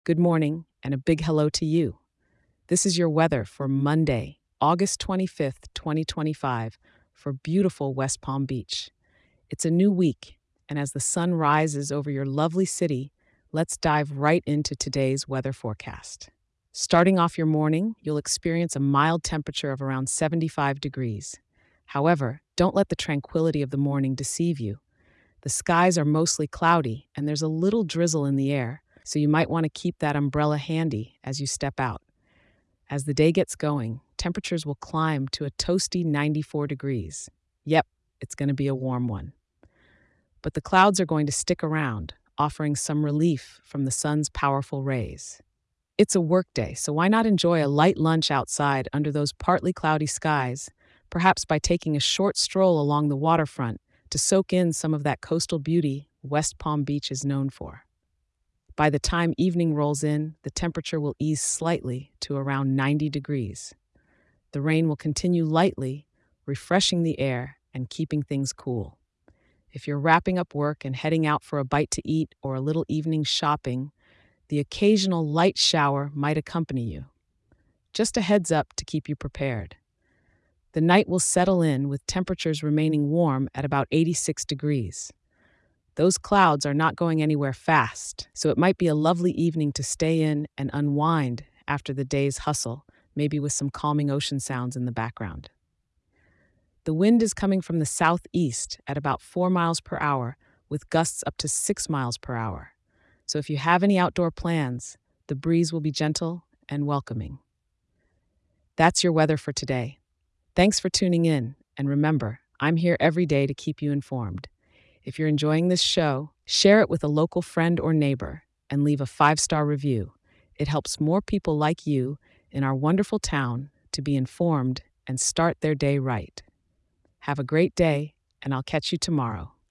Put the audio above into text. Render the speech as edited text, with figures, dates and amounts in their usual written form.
good morning, and a big hello to you. This is your weather for Monday, August 25th, 2025, for beautiful West Palm Beach. It's a new week, and as the sun rises over your lovely city, let's dive right into today's weather forecast. Starting off your morning, you'll experience a mild temperature of around 75 degrees. However, don't let the tranquility of the morning deceive you. The skies are mostly cloudy, and there's a little drizzle in the air, so you might want to keep that umbrella handy as you step out. As the day gets going, temperatures will climb to a toasty 94 degrees. Yep, it's going to be a warm one. But the clouds are going to stick around, offering some relief from the sun's powerful rays. It's a work day, so why not enjoy a light lunch outside under those partly cloudy skies, perhaps by taking a short stroll along the waterfront to soak in some of that coastal beauty West Palm Beach is known for. By the time evening rolls in, the temperature will ease slightly to around 90 degrees. The rain will continue lightly, refreshing the air and keeping things cool. If you're wrapping up work and heading out for a bite to eat or a little evening shopping, the occasional light shower might accompany you. Just a heads up to keep you prepared. The night will settle in with temperatures remaining warm at about 86 degrees. Those clouds are not going anywhere fast, so it might be a lovely evening to stay in and unwind after the day's hustle, maybe with some calming ocean sounds in the background. The wind is coming from the southeast at about 4 miles per hour, with gusts up to 6 miles per hour. So if you have any outdoor plans, the breeze will be gentle and welcoming. That's your weather for today. Thanks for tuning in, and remember, I'm here every day to keep you informed. If you're enjoying this show, share it with a local friend or neighbor and leave a 5-star review. It helps more people like you in our wonderful town to be informed and start their day right. Have a great day, and I'll catch you tomorrow.